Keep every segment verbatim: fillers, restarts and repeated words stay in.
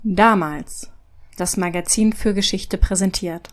Damals. Das Magazin für Geschichte präsentiert.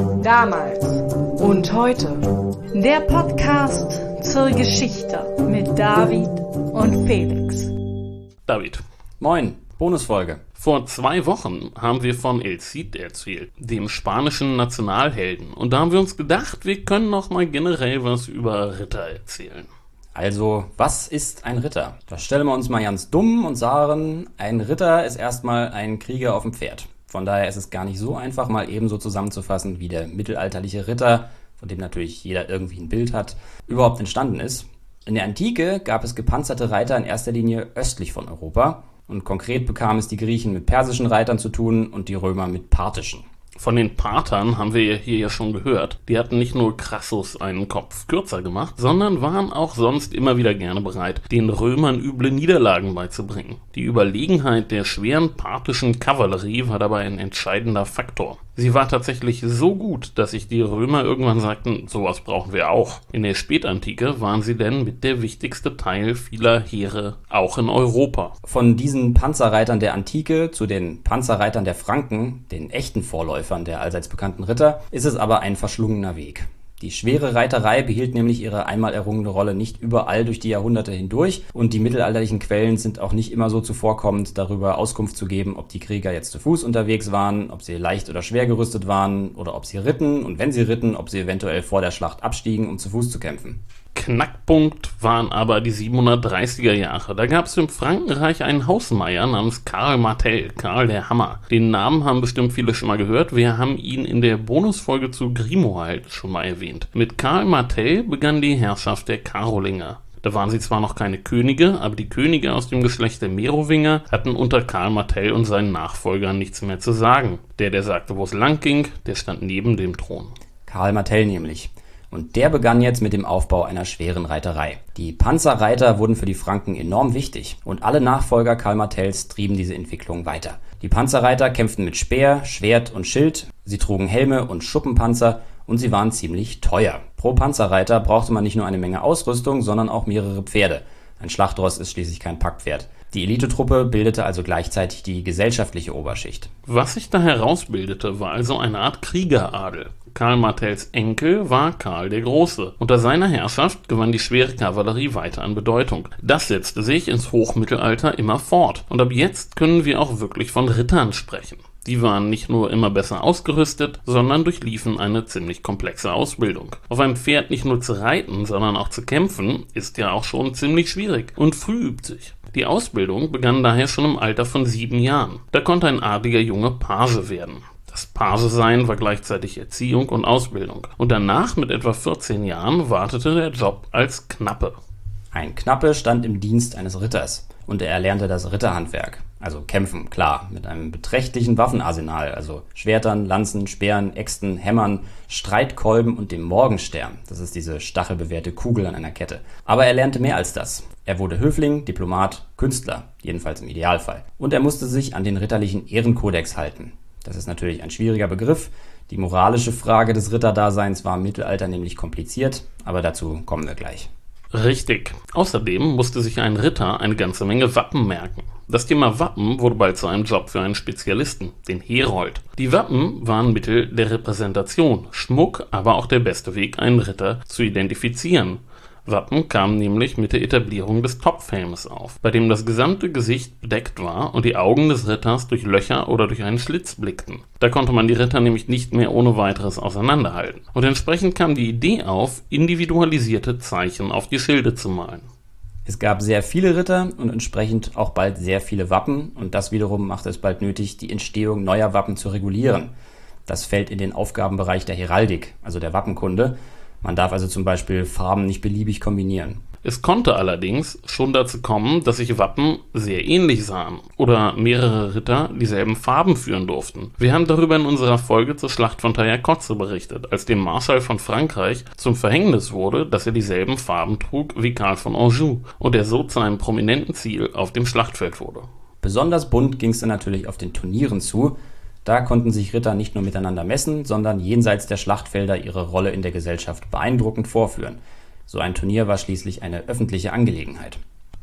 Damals und heute. Der Podcast zur Geschichte mit David und Felix. David. Moin, Bonusfolge. Vor zwei Wochen haben wir von El Cid erzählt, dem spanischen Nationalhelden. Und da haben wir uns gedacht, wir können noch mal generell was über Ritter erzählen. Also, was ist ein Ritter? Da stellen wir uns mal ganz dumm und sagen, ein Ritter ist erstmal ein Krieger auf dem Pferd. Von daher ist es gar nicht so einfach, mal eben so zusammenzufassen, wie der mittelalterliche Ritter, von dem natürlich jeder irgendwie ein Bild hat, überhaupt entstanden ist. In der Antike gab es gepanzerte Reiter in erster Linie östlich von Europa. Und konkret bekamen es die Griechen mit persischen Reitern zu tun und die Römer mit parthischen. Von den Parthern haben wir hier ja schon gehört. Die hatten nicht nur Crassus einen Kopf kürzer gemacht, sondern waren auch sonst immer wieder gerne bereit, den Römern üble Niederlagen beizubringen. Die Überlegenheit der schweren parthischen Kavallerie war dabei ein entscheidender Faktor. Sie war tatsächlich so gut, dass sich die Römer irgendwann sagten, sowas brauchen wir auch. In der Spätantike waren sie denn mit der wichtigste Teil vieler Heere, auch in Europa. Von diesen Panzerreitern der Antike zu den Panzerreitern der Franken, den echten Vorläufern der allseits bekannten Ritter, ist es aber ein verschlungener Weg. Die schwere Reiterei behielt nämlich ihre einmal errungene Rolle nicht überall durch die Jahrhunderte hindurch und die mittelalterlichen Quellen sind auch nicht immer so zuvorkommend, darüber Auskunft zu geben, ob die Krieger jetzt zu Fuß unterwegs waren, ob sie leicht oder schwer gerüstet waren oder ob sie ritten und wenn sie ritten, ob sie eventuell vor der Schlacht abstiegen, um zu Fuß zu kämpfen. Knackpunkt waren aber die siebenhundertdreißiger Jahre. Da gab es im Frankenreich einen Hausmeier namens Karl Martel, Karl der Hammer. Den Namen haben bestimmt viele schon mal gehört. Wir haben ihn in der Bonusfolge zu Grimoald schon mal erwähnt. Mit Karl Martel begann die Herrschaft der Karolinger. Da waren sie zwar noch keine Könige, aber die Könige aus dem Geschlecht der Merowinger hatten unter Karl Martel und seinen Nachfolgern nichts mehr zu sagen. Der, der sagte, wo es lang ging, der stand neben dem Thron. Karl Martel nämlich. Und der begann jetzt mit dem Aufbau einer schweren Reiterei. Die Panzerreiter wurden für die Franken enorm wichtig und alle Nachfolger Karl Martells trieben diese Entwicklung weiter. Die Panzerreiter kämpften mit Speer, Schwert und Schild, sie trugen Helme und Schuppenpanzer und sie waren ziemlich teuer. Pro Panzerreiter brauchte man nicht nur eine Menge Ausrüstung, sondern auch mehrere Pferde. Ein Schlachtross ist schließlich kein Packpferd. Die Elitetruppe bildete also gleichzeitig die gesellschaftliche Oberschicht. Was sich da herausbildete, war also eine Art Kriegeradel. Karl Martells Enkel war Karl der Große. Unter seiner Herrschaft gewann die schwere Kavallerie weiter an Bedeutung. Das setzte sich ins Hochmittelalter immer fort. Und ab jetzt können wir auch wirklich von Rittern sprechen. Die waren nicht nur immer besser ausgerüstet, sondern durchliefen eine ziemlich komplexe Ausbildung. Auf einem Pferd nicht nur zu reiten, sondern auch zu kämpfen, ist ja auch schon ziemlich schwierig und früh übt sich. Die Ausbildung begann daher schon im Alter von sieben Jahren. Da konnte ein adliger Junge Page werden. Das Page-Sein war gleichzeitig Erziehung und Ausbildung. Und danach, mit etwa vierzehn Jahren, wartete der Job als Knappe. Ein Knappe stand im Dienst eines Ritters und er erlernte das Ritterhandwerk. Also kämpfen, klar, mit einem beträchtlichen Waffenarsenal, also Schwertern, Lanzen, Speeren, Äxten, Hämmern, Streitkolben und dem Morgenstern. Das ist diese stachelbewehrte Kugel an einer Kette. Aber er lernte mehr als das. Er wurde Höfling, Diplomat, Künstler, jedenfalls im Idealfall. Und er musste sich an den ritterlichen Ehrenkodex halten. Das ist natürlich ein schwieriger Begriff. Die moralische Frage des Ritterdaseins war im Mittelalter nämlich kompliziert, aber dazu kommen wir gleich. Richtig. Außerdem musste sich ein Ritter eine ganze Menge Wappen merken. Das Thema Wappen wurde bald zu einem Job für einen Spezialisten, den Herold. Die Wappen waren Mittel der Repräsentation, Schmuck, aber auch der beste Weg, einen Ritter zu identifizieren. Wappen kamen nämlich mit der Etablierung des Topfhelmes auf, bei dem das gesamte Gesicht bedeckt war und die Augen des Ritters durch Löcher oder durch einen Schlitz blickten. Da konnte man die Ritter nämlich nicht mehr ohne weiteres auseinanderhalten. Und entsprechend kam die Idee auf, individualisierte Zeichen auf die Schilde zu malen. Es gab sehr viele Ritter und entsprechend auch bald sehr viele Wappen und das wiederum machte es bald nötig, die Entstehung neuer Wappen zu regulieren. Das fällt in den Aufgabenbereich der Heraldik, also der Wappenkunde. Man darf also zum Beispiel Farben nicht beliebig kombinieren. Es konnte allerdings schon dazu kommen, dass sich Wappen sehr ähnlich sahen oder mehrere Ritter dieselben Farben führen durften. Wir haben darüber in unserer Folge zur Schlacht von Taillacozze berichtet, als dem Marschall von Frankreich zum Verhängnis wurde, dass er dieselben Farben trug wie Karl von Anjou und er so zu einem prominenten Ziel auf dem Schlachtfeld wurde. Besonders bunt ging es dann natürlich auf den Turnieren zu. Da konnten sich Ritter nicht nur miteinander messen, sondern jenseits der Schlachtfelder ihre Rolle in der Gesellschaft beeindruckend vorführen. So ein Turnier war schließlich eine öffentliche Angelegenheit.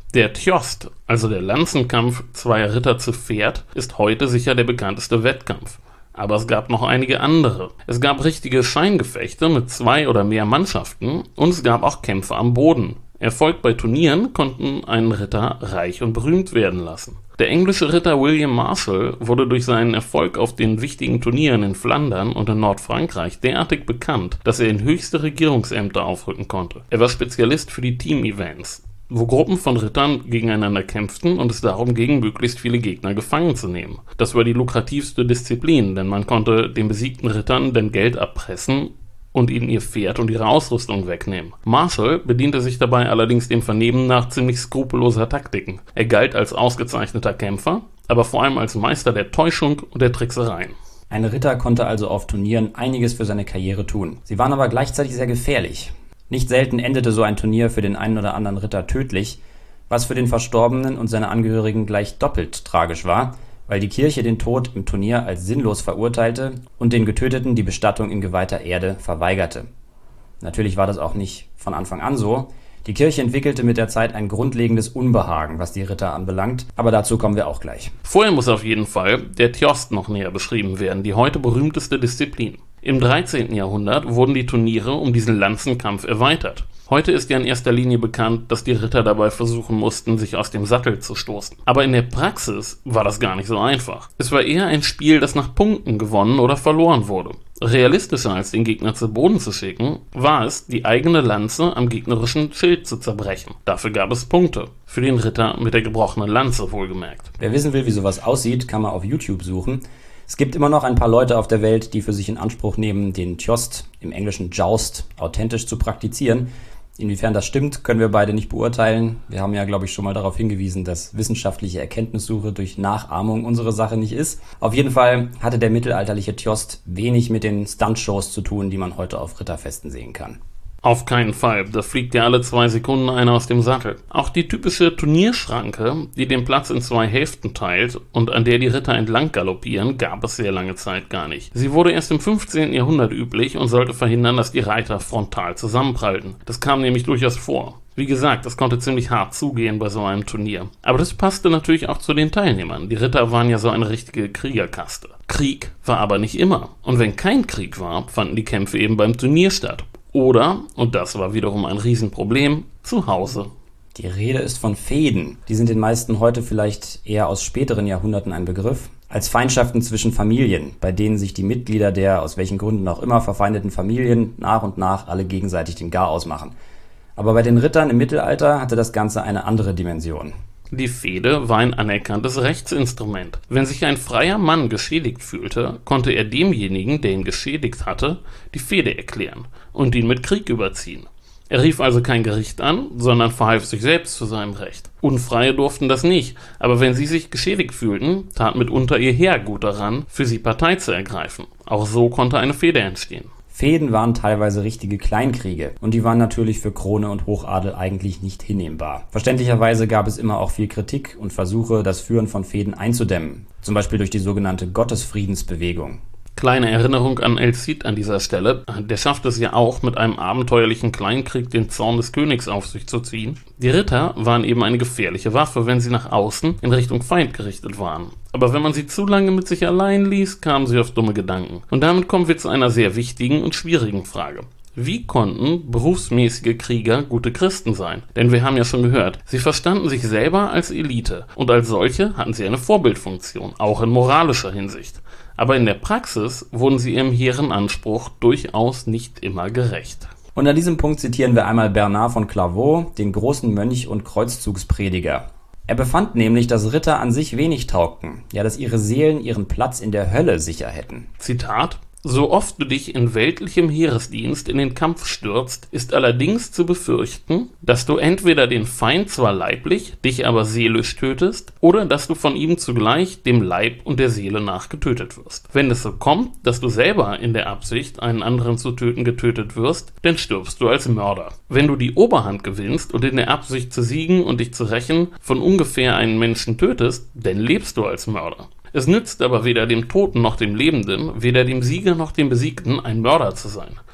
Der Tjost, also der Lanzenkampf zweier Ritter zu Pferd, ist heute sicher der bekannteste Wettkampf. Aber es gab noch einige andere. Es gab richtige Scheingefechte mit zwei oder mehr Mannschaften und es gab auch Kämpfe am Boden. Erfolg bei Turnieren konnten einen Ritter reich und berühmt werden lassen. Der englische Ritter William Marshall wurde durch seinen Erfolg auf den wichtigen Turnieren in Flandern und in Nordfrankreich derartig bekannt, dass er in höchste Regierungsämter aufrücken konnte. Er war Spezialist für die Team-Events, wo Gruppen von Rittern gegeneinander kämpften und es darum ging, möglichst viele Gegner gefangen zu nehmen. Das war die lukrativste Disziplin, denn man konnte den besiegten Rittern dann Geld abpressen und ihnen ihr Pferd und ihre Ausrüstung wegnehmen. Marshall bediente sich dabei allerdings dem Vernehmen nach ziemlich skrupelloser Taktiken. Er galt als ausgezeichneter Kämpfer, aber vor allem als Meister der Täuschung und der Tricksereien. Ein Ritter konnte also auf Turnieren einiges für seine Karriere tun. Sie waren aber gleichzeitig sehr gefährlich. Nicht selten endete so ein Turnier für den einen oder anderen Ritter tödlich, was für den Verstorbenen und seine Angehörigen gleich doppelt tragisch war, weil die Kirche den Tod im Turnier als sinnlos verurteilte und den Getöteten die Bestattung in geweihter Erde verweigerte. Natürlich war das auch nicht von Anfang an so. Die Kirche entwickelte mit der Zeit ein grundlegendes Unbehagen, was die Ritter anbelangt, aber dazu kommen wir auch gleich. Vorher muss auf jeden Fall der Tjost noch näher beschrieben werden, die heute berühmteste Disziplin. Im dreizehnten Jahrhundert wurden die Turniere um diesen Lanzenkampf erweitert. Heute ist ja in erster Linie bekannt, dass die Ritter dabei versuchen mussten, sich aus dem Sattel zu stoßen. Aber in der Praxis war das gar nicht so einfach. Es war eher ein Spiel, das nach Punkten gewonnen oder verloren wurde. Realistischer als den Gegner zu Boden zu schicken, war es, die eigene Lanze am gegnerischen Schild zu zerbrechen. Dafür gab es Punkte. Für den Ritter mit der gebrochenen Lanze wohlgemerkt. Wer wissen will, wie sowas aussieht, kann man auf YouTube suchen. Es gibt immer noch ein paar Leute auf der Welt, die für sich in Anspruch nehmen, den Tjost, im Englischen Joust, authentisch zu praktizieren. Inwiefern das stimmt, können wir beide nicht beurteilen. Wir haben ja, glaube ich, schon mal darauf hingewiesen, dass wissenschaftliche Erkenntnissuche durch Nachahmung unsere Sache nicht ist. Auf jeden Fall hatte der mittelalterliche Tjost wenig mit den Stuntshows zu tun, die man heute auf Ritterfesten sehen kann. Auf keinen Fall, da fliegt ja alle zwei Sekunden einer aus dem Sattel. Auch die typische Turnierschranke, die den Platz in zwei Hälften teilt und an der die Ritter entlang galoppieren, gab es sehr lange Zeit gar nicht. Sie wurde erst im fünfzehnten Jahrhundert üblich und sollte verhindern, dass die Reiter frontal zusammenprallten. Das kam nämlich durchaus vor. Wie gesagt, es konnte ziemlich hart zugehen bei so einem Turnier. Aber das passte natürlich auch zu den Teilnehmern. Die Ritter waren ja so eine richtige Kriegerkaste. Krieg war aber nicht immer. Und wenn kein Krieg war, fanden die Kämpfe eben beim Turnier statt. Oder, und das war wiederum ein Riesenproblem, zu Hause. Die Rede ist von Fehden. Die sind den meisten heute vielleicht eher aus späteren Jahrhunderten ein Begriff. Als Feindschaften zwischen Familien, bei denen sich die Mitglieder der, aus welchen Gründen auch immer, verfeindeten Familien nach und nach alle gegenseitig den Garaus machen. Aber bei den Rittern im Mittelalter hatte das Ganze eine andere Dimension. Die Fehde war ein anerkanntes Rechtsinstrument. Wenn sich ein freier Mann geschädigt fühlte, konnte er demjenigen, der ihn geschädigt hatte, die Fehde erklären und ihn mit Krieg überziehen. Er rief also kein Gericht an, sondern verhalf sich selbst zu seinem Recht. Unfreie durften das nicht, aber wenn sie sich geschädigt fühlten, tat mitunter ihr Heer gut daran, für sie Partei zu ergreifen. Auch so konnte eine Fehde entstehen. Fehden waren teilweise richtige Kleinkriege und die waren natürlich für Krone und Hochadel eigentlich nicht hinnehmbar. Verständlicherweise gab es immer auch viel Kritik und Versuche, das Führen von Fehden einzudämmen, zum Beispiel durch die sogenannte Gottesfriedensbewegung. Kleine Erinnerung an El Cid an dieser Stelle. Der schafft es ja auch, mit einem abenteuerlichen Kleinkrieg den Zorn des Königs auf sich zu ziehen. Die Ritter waren eben eine gefährliche Waffe, wenn sie nach außen in Richtung Feind gerichtet waren. Aber wenn man sie zu lange mit sich allein ließ, kamen sie auf dumme Gedanken. Und damit kommen wir zu einer sehr wichtigen und schwierigen Frage. Wie konnten berufsmäßige Krieger gute Christen sein? Denn wir haben ja schon gehört, sie verstanden sich selber als Elite und als solche hatten sie eine Vorbildfunktion, auch in moralischer Hinsicht. Aber in der Praxis wurden sie ihrem hehren Anspruch durchaus nicht immer gerecht. Und an diesem Punkt zitieren wir einmal Bernard von Clairvaux, den großen Mönch und Kreuzzugsprediger. Er befand nämlich, dass Ritter an sich wenig taugten, ja, dass ihre Seelen ihren Platz in der Hölle sicher hätten. Zitat: So oft du dich in weltlichem Heeresdienst in den Kampf stürzt, ist allerdings zu befürchten, dass du entweder den Feind zwar leiblich, dich aber seelisch tötest, oder dass du von ihm zugleich dem Leib und der Seele nach getötet wirst. Wenn es so kommt, dass du selber in der Absicht, einen anderen zu töten, getötet wirst, dann stirbst du als Mörder. Wenn du die Oberhand gewinnst und in der Absicht zu siegen und dich zu rächen von ungefähr einen Menschen tötest, dann lebst du als Mörder. Es nützt aber weder dem Toten noch dem Lebenden, weder dem Sieger noch dem Besiegten, ein Mörder zu sein.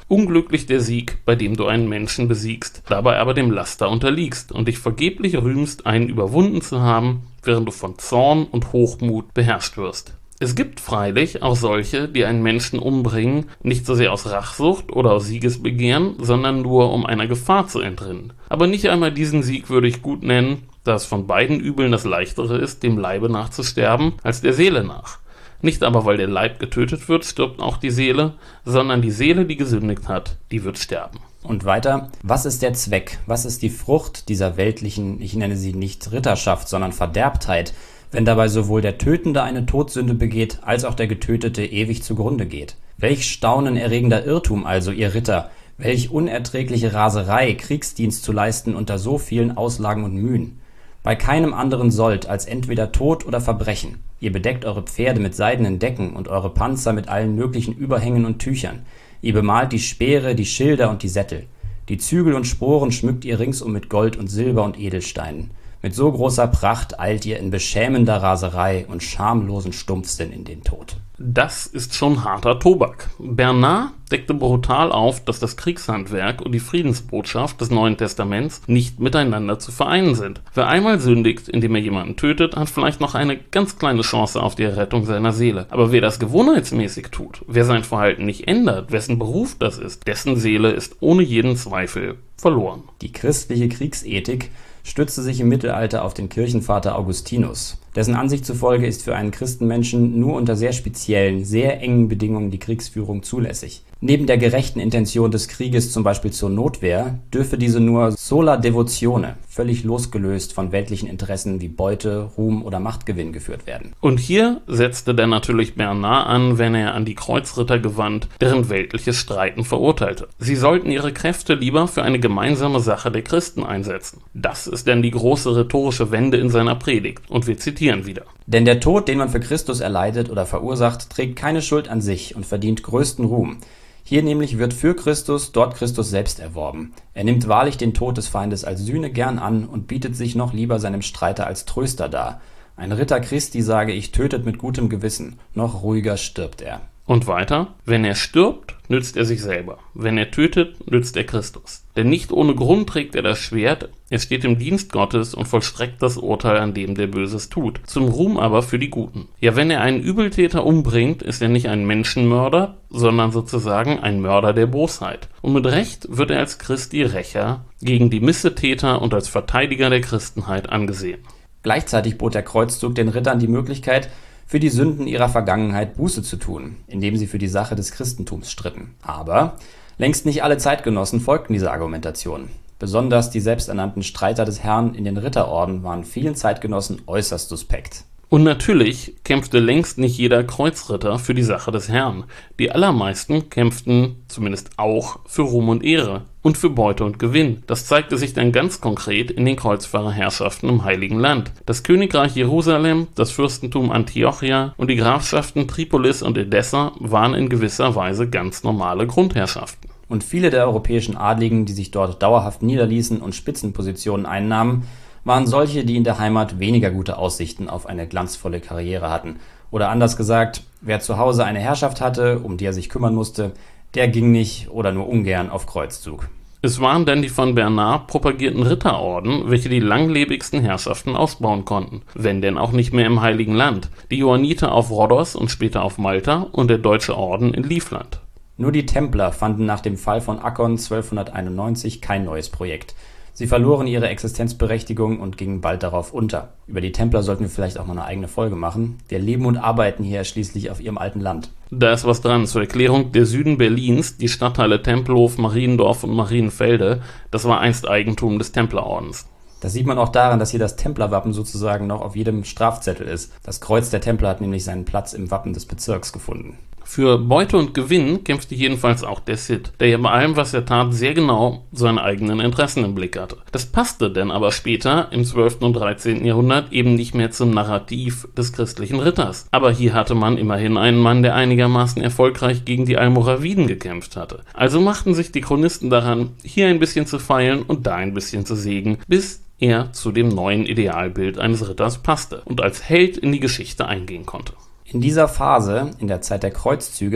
Unglücklich der Sieg, bei dem du einen Menschen besiegst, dabei aber dem Laster unterliegst und dich vergeblich rühmst, einen überwunden zu haben, während du von Zorn und Hochmut beherrscht wirst. Es gibt freilich auch solche, die einen Menschen umbringen, nicht so sehr aus Rachsucht oder aus Siegesbegehren, sondern nur um einer Gefahr zu entrinnen. Aber nicht einmal diesen Sieg würde ich gut nennen, da es von beiden Übeln das Leichtere ist, dem Leibe nach zu sterben, als der Seele nach. Nicht aber, weil der Leib getötet wird, stirbt auch die Seele, sondern die Seele, die gesündigt hat, die wird sterben. Und weiter, was ist der Zweck, was ist die Frucht dieser weltlichen, ich nenne sie nicht Ritterschaft, sondern Verderbtheit, wenn dabei sowohl der Tötende eine Todsünde begeht, als auch der Getötete ewig zugrunde geht? Welch staunenerregender Irrtum also, ihr Ritter, welch unerträgliche Raserei, Kriegsdienst zu leisten unter so vielen Auslagen und Mühen. Bei keinem anderen sollt als entweder Tod oder Verbrechen. Ihr bedeckt eure Pferde mit seidenen Decken und eure Panzer mit allen möglichen Überhängen und Tüchern. Ihr bemalt die Speere, die Schilder und die Sättel. Die Zügel und Sporen schmückt ihr ringsum mit Gold und Silber und Edelsteinen. Mit so großer Pracht eilt ihr in beschämender Raserei und schamlosen Stumpfsinn in den Tod. Das ist schon harter Tobak. Bernard deckte brutal auf, dass das Kriegshandwerk und die Friedensbotschaft des Neuen Testaments nicht miteinander zu vereinen sind. Wer einmal sündigt, indem er jemanden tötet, hat vielleicht noch eine ganz kleine Chance auf die Errettung seiner Seele. Aber wer das gewohnheitsmäßig tut, wer sein Verhalten nicht ändert, wessen Beruf das ist, dessen Seele ist ohne jeden Zweifel verloren. Die christliche Kriegsethik stützte sich im Mittelalter auf den Kirchenvater Augustinus. Dessen Ansicht zufolge ist für einen Christenmenschen nur unter sehr speziellen, sehr engen Bedingungen die Kriegsführung zulässig. Neben der gerechten Intention des Krieges zum Beispiel zur Notwehr, dürfe diese nur sola devotione, völlig losgelöst von weltlichen Interessen wie Beute, Ruhm oder Machtgewinn geführt werden. Und hier setzte dann natürlich Bernard an, wenn er an die Kreuzritter gewandt, deren weltliches Streiten verurteilte. Sie sollten ihre Kräfte lieber für eine gemeinsame Sache der Christen einsetzen. Das ist dann die große rhetorische Wende in seiner Predigt. Und wir zitieren wieder. Denn der Tod, den man für Christus erleidet oder verursacht, trägt keine Schuld an sich und verdient größten Ruhm. Hier nämlich wird für Christus dort Christus selbst erworben. Er nimmt wahrlich den Tod des Feindes als Sühne gern an und bietet sich noch lieber seinem Streiter als Tröster dar. Ein Ritter Christi, sage ich, tötet mit gutem Gewissen, noch ruhiger stirbt er. Und weiter, wenn er stirbt, nützt er sich selber. Wenn er tötet, nützt er Christus. Denn nicht ohne Grund trägt er das Schwert, er steht im Dienst Gottes und vollstreckt das Urteil an dem, der Böses tut. Zum Ruhm aber für die Guten. Ja, wenn er einen Übeltäter umbringt, ist er nicht ein Menschenmörder, sondern sozusagen ein Mörder der Bosheit. Und mit Recht wird er als Christi Rächer gegen die Missetäter und als Verteidiger der Christenheit angesehen. Gleichzeitig bot der Kreuzzug den Rittern die Möglichkeit, für die Sünden ihrer Vergangenheit Buße zu tun, indem sie für die Sache des Christentums stritten. Aber längst nicht alle Zeitgenossen folgten dieser Argumentation. Besonders die selbsternannten Streiter des Herrn in den Ritterorden waren vielen Zeitgenossen äußerst suspekt. Und natürlich kämpfte längst nicht jeder Kreuzritter für die Sache des Herrn. Die allermeisten kämpften zumindest auch für Ruhm und Ehre und für Beute und Gewinn. Das zeigte sich dann ganz konkret in den Kreuzfahrerherrschaften im Heiligen Land. Das Königreich Jerusalem, das Fürstentum Antiochia und die Grafschaften Tripolis und Edessa waren in gewisser Weise ganz normale Grundherrschaften. Und viele der europäischen Adligen, die sich dort dauerhaft niederließen und Spitzenpositionen einnahmen, waren solche, die in der Heimat weniger gute Aussichten auf eine glanzvolle Karriere hatten. Oder anders gesagt, wer zu Hause eine Herrschaft hatte, um die er sich kümmern musste, der ging nicht oder nur ungern auf Kreuzzug. Es waren dann die von Bernard propagierten Ritterorden, welche die langlebigsten Herrschaften ausbauen konnten, wenn denn auch nicht mehr im Heiligen Land. Die Johanniter auf Rhodos und später auf Malta und der Deutsche Orden in Livland. Nur die Templer fanden nach dem Fall von Akkon zwölfhunderteinundneunzig kein neues Projekt. Sie verloren ihre Existenzberechtigung und gingen bald darauf unter. Über die Templer sollten wir vielleicht auch mal eine eigene Folge machen. Wir leben und arbeiten hier schließlich auf ihrem alten Land. Da ist was dran. Zur Erklärung, der Süden Berlins, die Stadtteile Tempelhof, Mariendorf und Marienfelde, das war einst Eigentum des Templerordens. Das sieht man auch daran, dass hier das Templerwappen sozusagen noch auf jedem Strafzettel ist. Das Kreuz der Templer hat nämlich seinen Platz im Wappen des Bezirks gefunden. Für Beute und Gewinn kämpfte jedenfalls auch der Cid, der ja bei allem, was er tat, sehr genau seine eigenen Interessen im Blick hatte. Das passte denn aber später, im zwölften und dreizehnten Jahrhundert, eben nicht mehr zum Narrativ des christlichen Ritters. Aber hier hatte man immerhin einen Mann, der einigermaßen erfolgreich gegen die Almoraviden gekämpft hatte. Also machten sich die Chronisten daran, hier ein bisschen zu feilen und da ein bisschen zu sägen, bis er zu dem neuen Idealbild eines Ritters passte und als Held in die Geschichte eingehen konnte. In dieser Phase, in der Zeit der Kreuzzüge,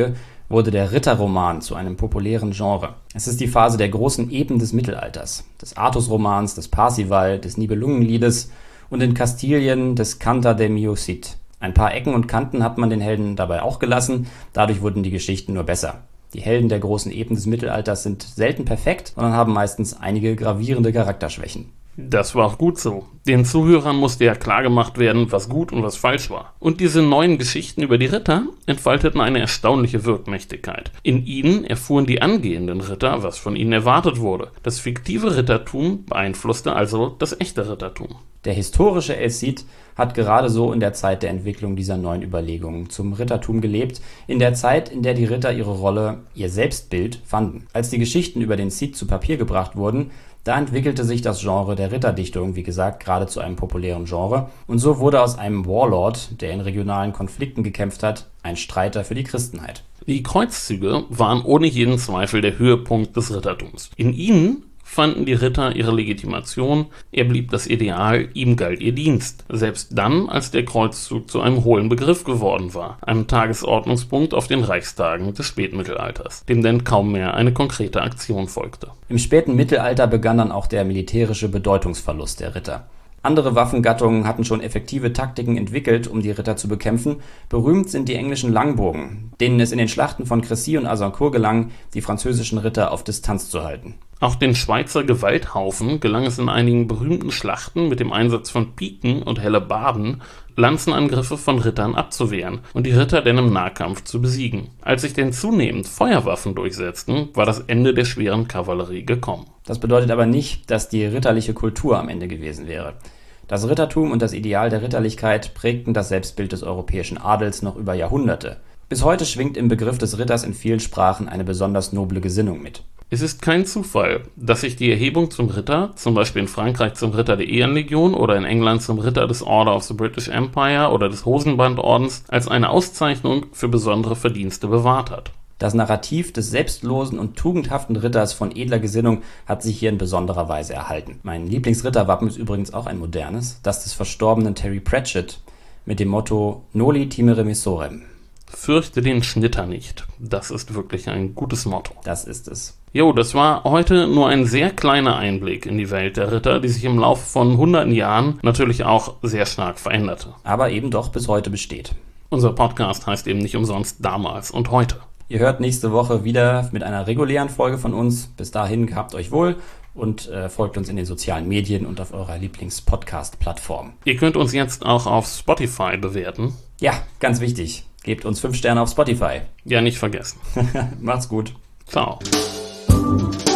wurde der Ritterroman zu einem populären Genre. Es ist die Phase der großen Epen des Mittelalters, des Artusromans, des Parzival, des Nibelungenliedes und in Kastilien des Cantar de Mio Cid. Ein paar Ecken und Kanten hat man den Helden dabei auch gelassen, dadurch wurden die Geschichten nur besser. Die Helden der großen Epen des Mittelalters sind selten perfekt, sondern haben meistens einige gravierende Charakterschwächen. Das war auch gut so. Den Zuhörern musste ja klargemacht werden, was gut und was falsch war. Und diese neuen Geschichten über die Ritter entfalteten eine erstaunliche Wirkmächtigkeit. In ihnen erfuhren die angehenden Ritter, was von ihnen erwartet wurde. Das fiktive Rittertum beeinflusste also das echte Rittertum. Der historische El Cid hat gerade so in der Zeit der Entwicklung dieser neuen Überlegungen zum Rittertum gelebt, in der Zeit, in der die Ritter ihre Rolle, ihr Selbstbild fanden. Als die Geschichten über den Cid zu Papier gebracht wurden, da entwickelte sich das Genre der Ritterdichtung, wie gesagt, gerade zu einem populären Genre. Und so wurde aus einem Warlord, der in regionalen Konflikten gekämpft hat, ein Streiter für die Christenheit. Die Kreuzzüge waren ohne jeden Zweifel der Höhepunkt des Rittertums. In ihnen fanden die Ritter ihre Legitimation, er blieb das Ideal, ihm galt ihr Dienst. Selbst dann, als der Kreuzzug zu einem hohlen Begriff geworden war, einem Tagesordnungspunkt auf den Reichstagen des Spätmittelalters, dem denn kaum mehr eine konkrete Aktion folgte. Im späten Mittelalter begann dann auch der militärische Bedeutungsverlust der Ritter. Andere Waffengattungen hatten schon effektive Taktiken entwickelt, um die Ritter zu bekämpfen. Berühmt sind die englischen Langbogen, denen es in den Schlachten von Crécy und Azincourt gelang, die französischen Ritter auf Distanz zu halten. Auch den Schweizer Gewalthaufen gelang es in einigen berühmten Schlachten mit dem Einsatz von Piken und Hellebarden, Lanzenangriffe von Rittern abzuwehren und die Ritter denn im Nahkampf zu besiegen. Als sich denn zunehmend Feuerwaffen durchsetzten, war das Ende der schweren Kavallerie gekommen. Das bedeutet aber nicht, dass die ritterliche Kultur am Ende gewesen wäre. Das Rittertum und das Ideal der Ritterlichkeit prägten das Selbstbild des europäischen Adels noch über Jahrhunderte. Bis heute schwingt im Begriff des Ritters in vielen Sprachen eine besonders noble Gesinnung mit. Es ist kein Zufall, dass sich die Erhebung zum Ritter, zum Beispiel in Frankreich zum Ritter der Ehrenlegion oder in England zum Ritter des Order of the British Empire oder des Hosenbandordens, als eine Auszeichnung für besondere Verdienste bewahrt hat. Das Narrativ des selbstlosen und tugendhaften Ritters von edler Gesinnung hat sich hier in besonderer Weise erhalten. Mein Lieblingsritterwappen ist übrigens auch ein modernes, das des verstorbenen Terry Pratchett mit dem Motto Noli timere missorem. Fürchte den Schnitter nicht. Das ist wirklich ein gutes Motto. Das ist es. Jo, das war heute nur ein sehr kleiner Einblick in die Welt der Ritter, die sich im Laufe von hunderten Jahren natürlich auch sehr stark veränderte. Aber eben doch bis heute besteht. Unser Podcast heißt eben nicht umsonst Damals und Heute. Ihr hört nächste Woche wieder mit einer regulären Folge von uns. Bis dahin gehabt euch wohl und äh, folgt uns in den sozialen Medien und auf eurer Lieblings-Podcast-Plattform. Ihr könnt uns jetzt auch auf Spotify bewerten. Ja, ganz wichtig. Gebt uns fünf Sterne auf Spotify. Ja, nicht vergessen. Macht's gut. Ciao.